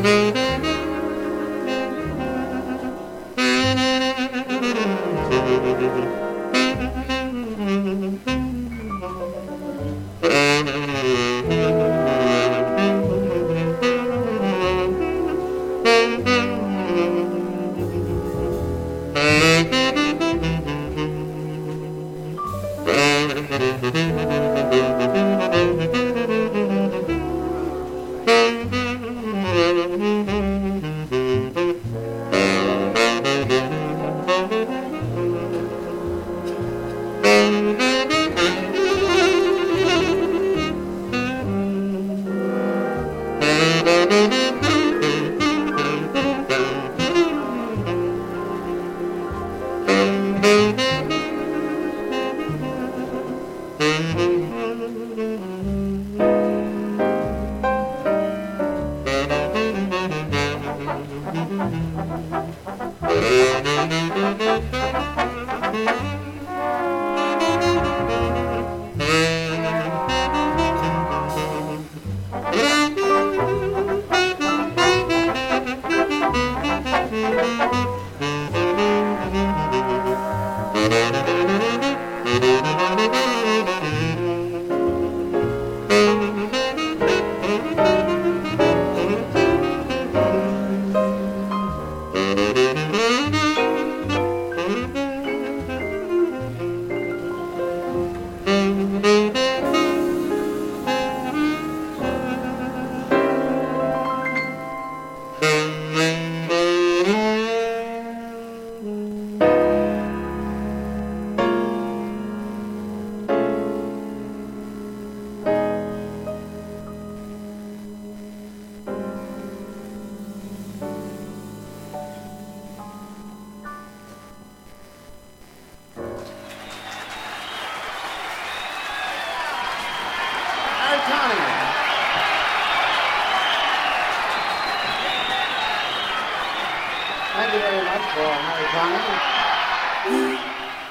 Thank you very much for Harry Connick.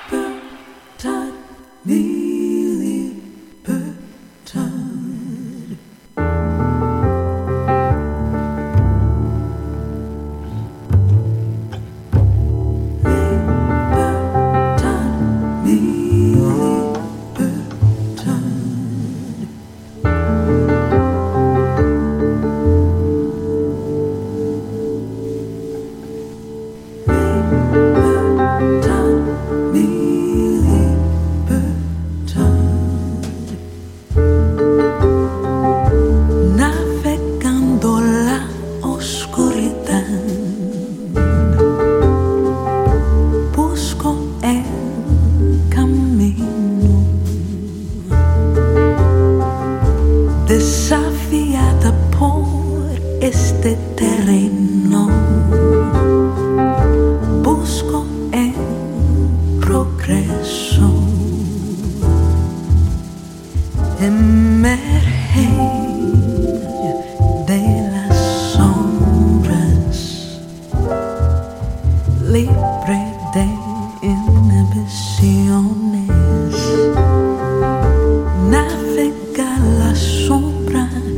Desafiada por este terreno, busco el progreso, emerger de las sombras, libre de inhibiciones, navega la sombra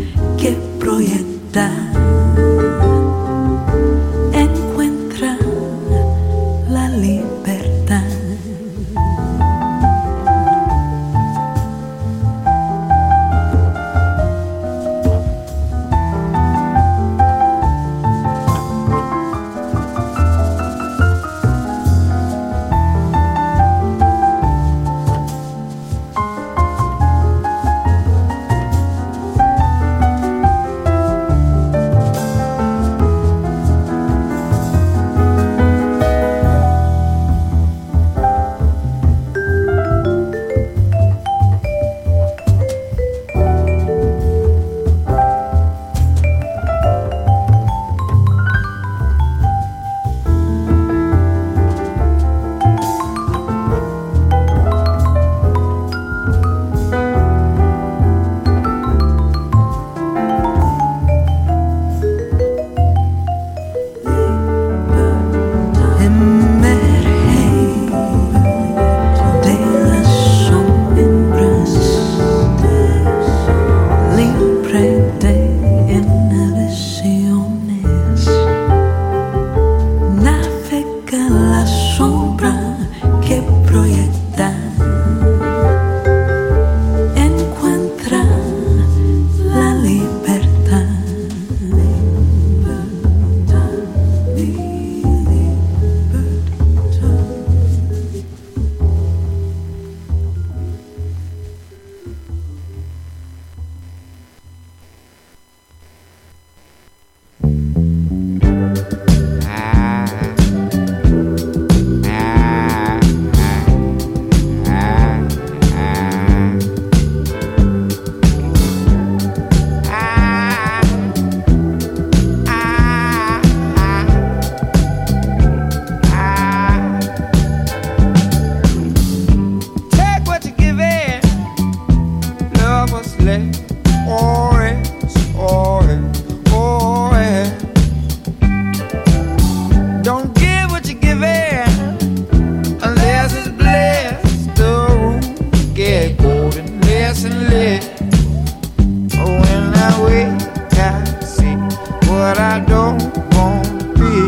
I wake, I see what I don't want to be.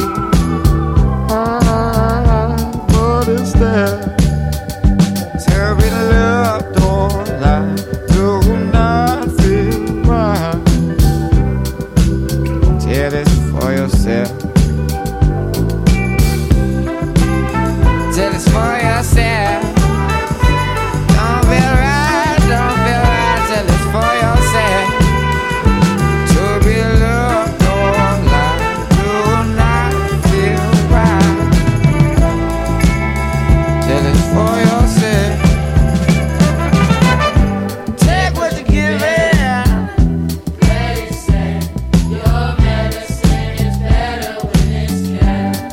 What is that? Terrible love, don't lie, do not feel right. Tell it for yourself. Tell it for yourself. Don't feel right, don't feel right. Tell it for yourself. To be loved, don't lie, do not feel right. Tell it for yourself. Take what you're giving. They say your medicine is better when it's kept.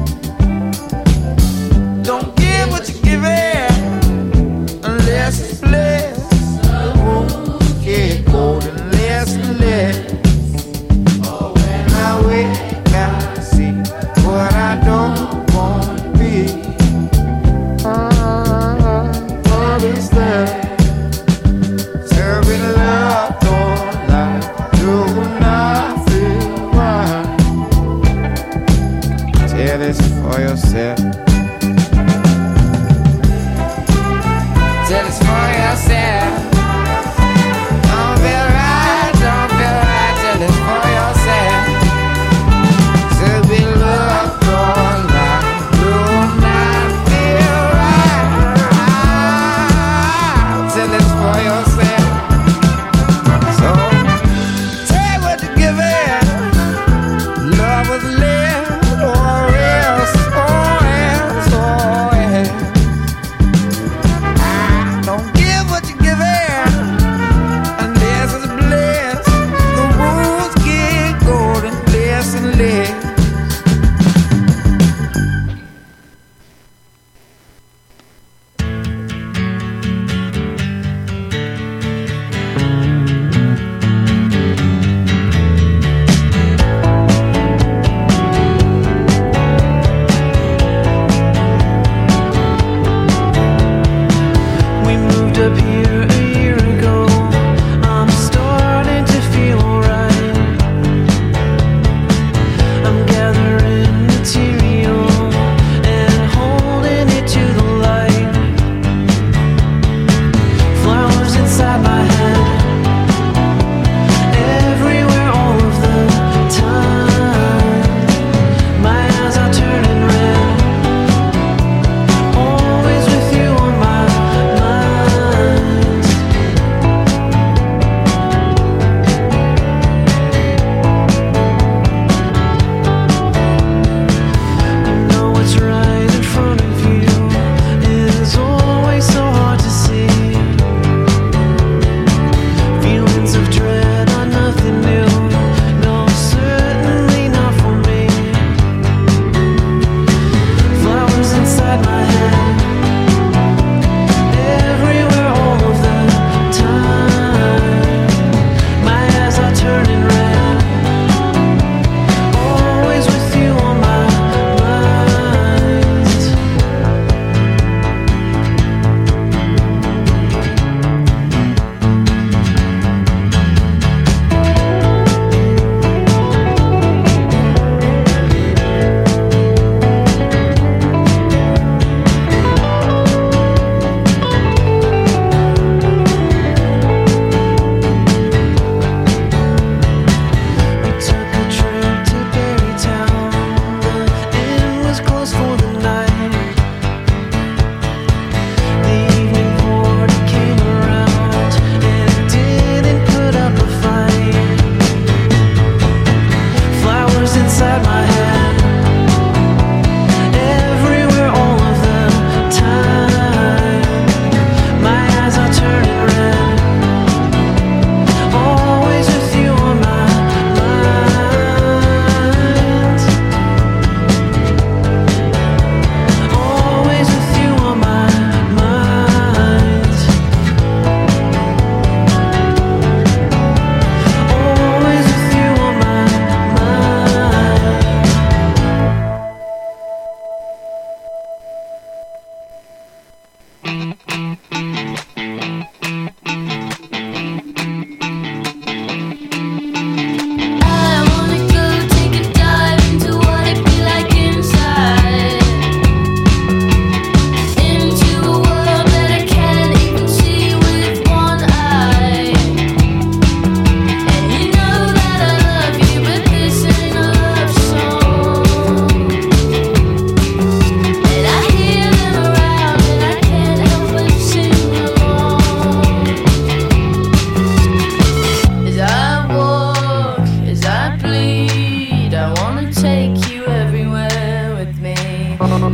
Don't give what you're giving unless it's blessed. The wounds get cold and less and less. When I wake, I see what I don't want to be. What is that? Serving love, don't lie, do not feel right. Tell this for yourself. Tell us for yourself. Don't feel right, don't feel right.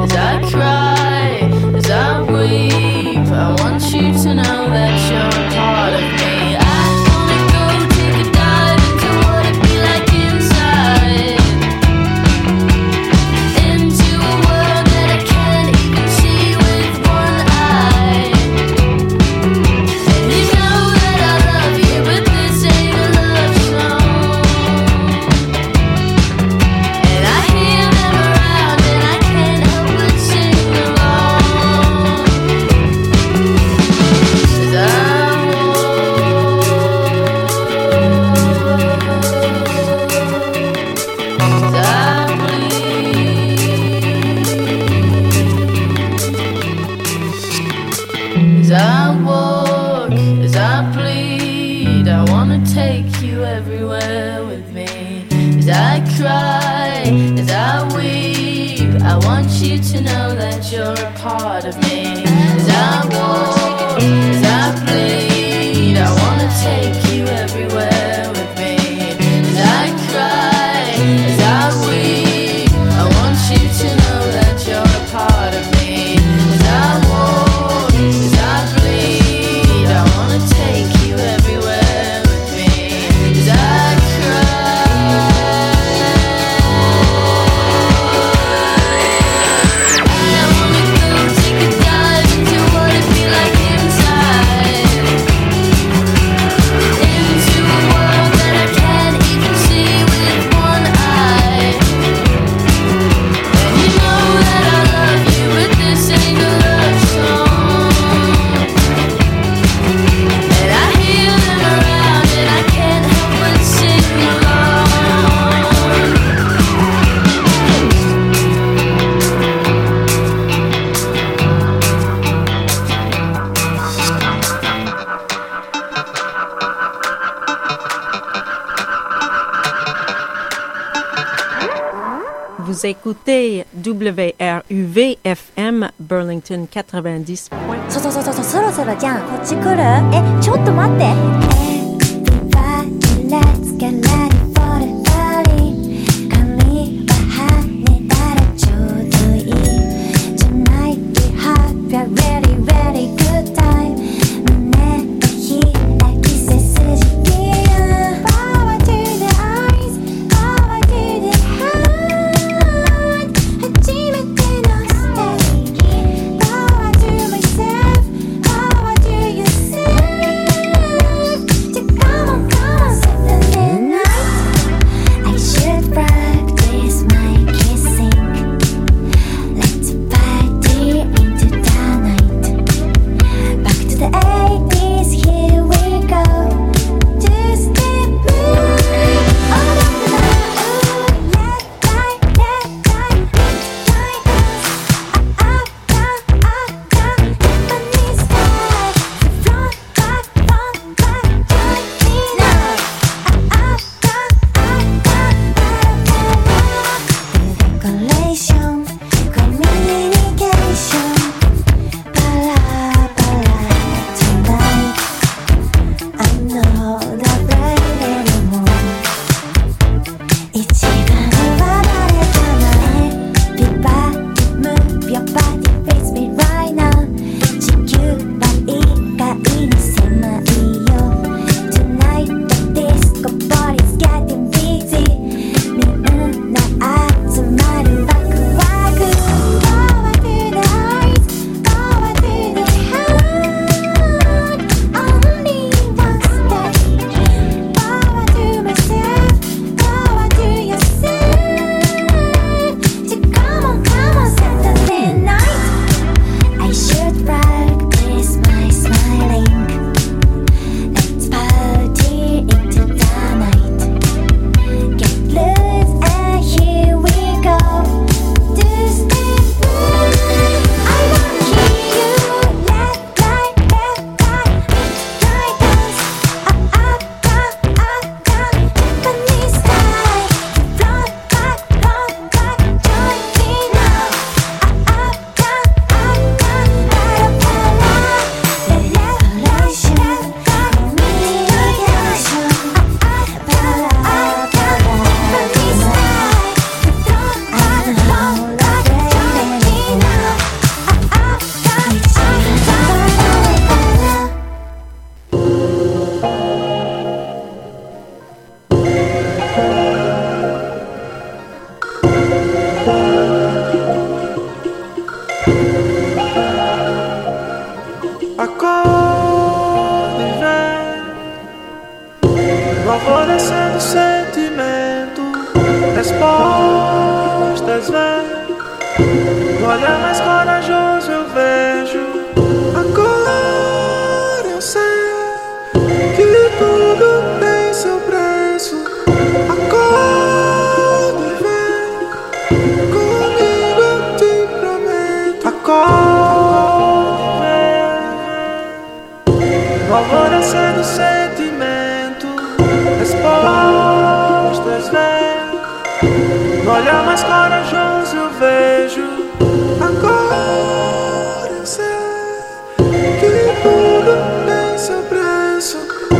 as I cry, as I weep. I want you to know that you're a part of me. I wanna go take a dive into what it be like inside, into a world that I can't even see with one eye. And you know that I love you, but this ain't a love song. And I hear them around and I can't help but sing along. As I walk, as I bleed, I wanna take you everywhere with me. As I cry, as I weep, I want you to know that you're a part of me. As I walk, as I bleed, I wanna take you everywhere with me. As I cry, as I weep, I want you to know that you're a part of me. As I walk, as I bleed, I wanna take you everywhere with me. As I cry, I wanna go take a dive into what it be like inside, into a world that I can't even see with one eye. And you know that I love you, but this ain't a love song. And I hear them around and I can't help but sing along. Vous écoutez WRUV-FM Burlington 90. そうそろそろじゃんこっち来るちょっと待って Everybody let's get ready for the party 髪は跳ねたらちょうどいい Tonight we have a really really good time 胸を開き背筋切る Power to the eyes Power to the heart 初めてのステージ Power to myself Power to yourself Acorde, vem, no alvorecer do sentimento, respostas vem, no olhar mais corajoso eu vejo. Agora eu sei que tudo tem seu preço. Acorde, vem, comigo eu te prometo. Acorde, vem, no alvorecer do sentimento, respostas vem, no olhar mais corajoso eu vejo. Agora eu sei que tudo tem seu preço.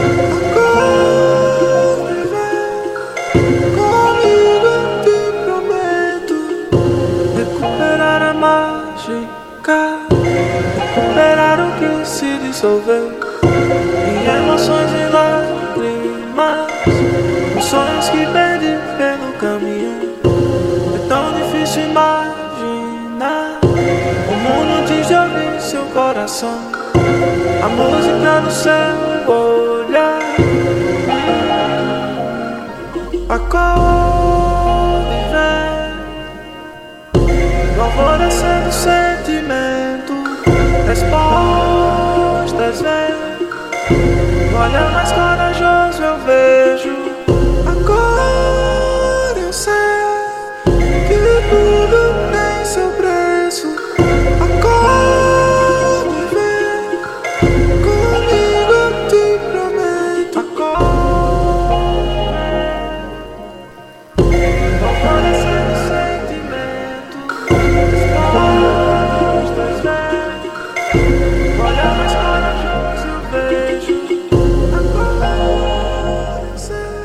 Agora vem, comigo eu te prometo. Recuperar a mágica, recuperar o que se dissolveu em emoções e lágrimas, os sonhos que perdi pelo caminho. É tão difícil imaginar o mundo antes de ouvir seu coração, a música no seu olhar. Acorde, vem, no alvorecer do sentimento, respostas vem, no olhar mais corajoso eu vejo. Agora eu sei que tudo tem seu preço. Acorde, vem, comigo eu te prometo. Acorde, vem, no alvorecer do sentimento, respostas vem, no olhar mais corajoso eu vejo. Agora eu sei.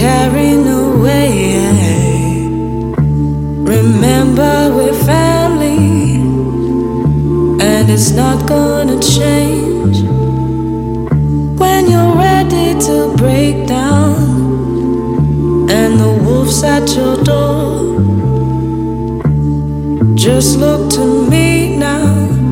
carrying away. Remember we're family, and it's not gonna change. When you're ready to break down, and the wolf's at your door, just look to me now.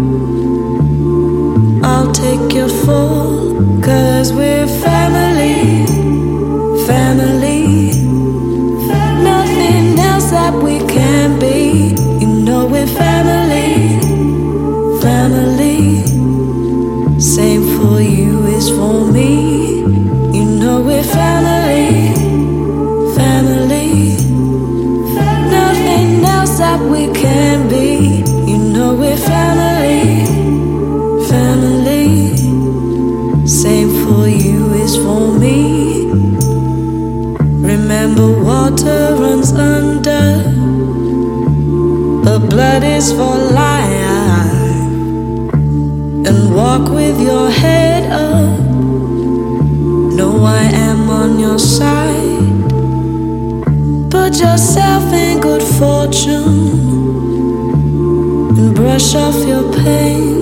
I'll take your fall, 'cause we're family, family. Nothing else that we can be. You know we're family, family. Same for you is for me. You know we're family, family. Nothing else that we can be. You know we're family, family. Same for you is for me. Remember water runs under, but blood is for life. And walk with your head up. Know I am on your side. Put yourself in good fortune and brush off your pain.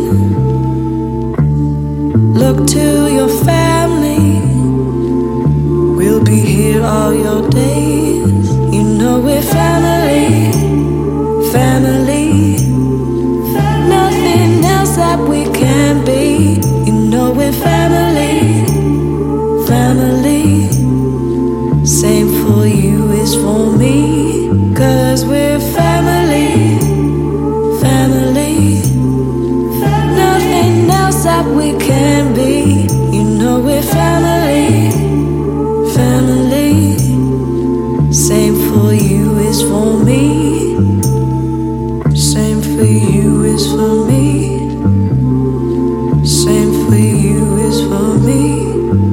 Look to your family. We'll be here all your days. You know we're family, family. Nothing else that we can be. You know we're family, family. Same for you is for me. 'Cause we're family, family. Nothing else that we can be. You know we're family, family. Same for you is for me. Same for you is for me. Same for you is for me.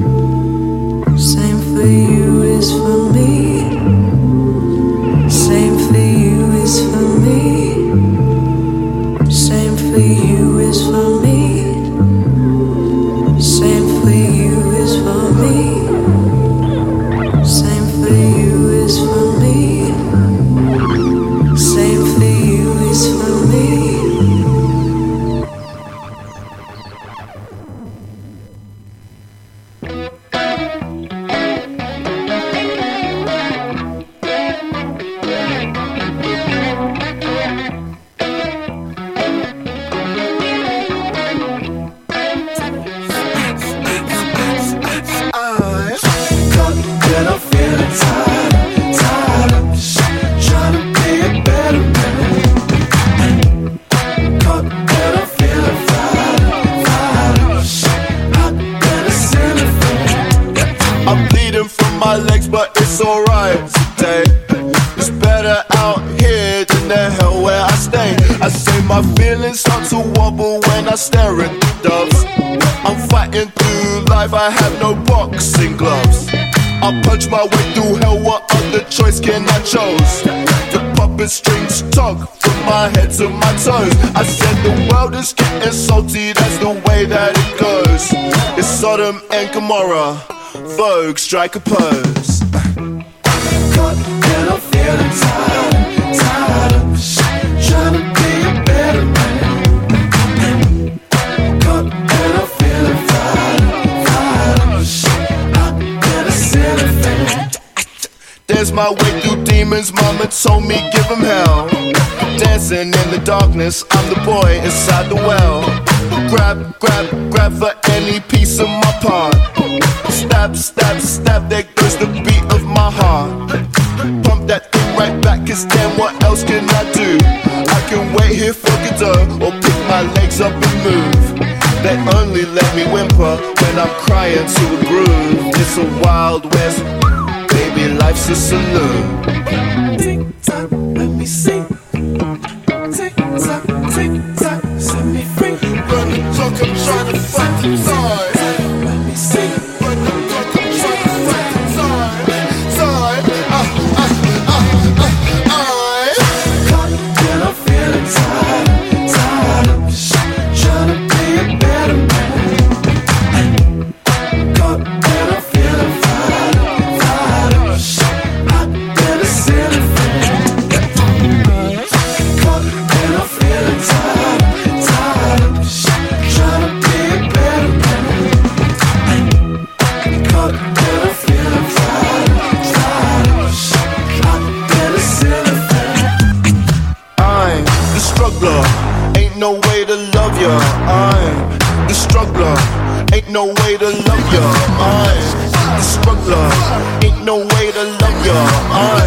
Same for you is for me. Same for you is for me. Same for you is for me. Same for you is for me. Same for you is for me. Same for you is for me. I have no boxing gloves. I punch my way through hell. What other choice can I choose? The puppet strings tug from my head to my toes. I said the world is getting salty. That's the way that it goes. It's Sodom and Gomorrah. Vogue, strike a pose. God, and I'm feeling tired, tired of trying to be a better man. God, and I'm feeling tired. There's my way through demons, mama told me give them hell. Dancing in the darkness, I'm the boy inside the well. Grab, grab, grab for any piece of my part. Stab, stab, stab, there goes the beat of my heart. Pump that thing right back, 'cause then what else can I do? I can wait here for Godot, or pick my legs up and move. They only let me whimper when I'm crying to a groove. It's a wild west, baby, life's a saloon. Tick tock, let me sing. Tick tock, set me free. Run the clock, I'm trying to fight the time. Let me sing. Run the clock, I'm trying to fight the time. Caught and I'm feeling tired, tired of trying to be a better man. Caught and I'm feeling tired, tired of your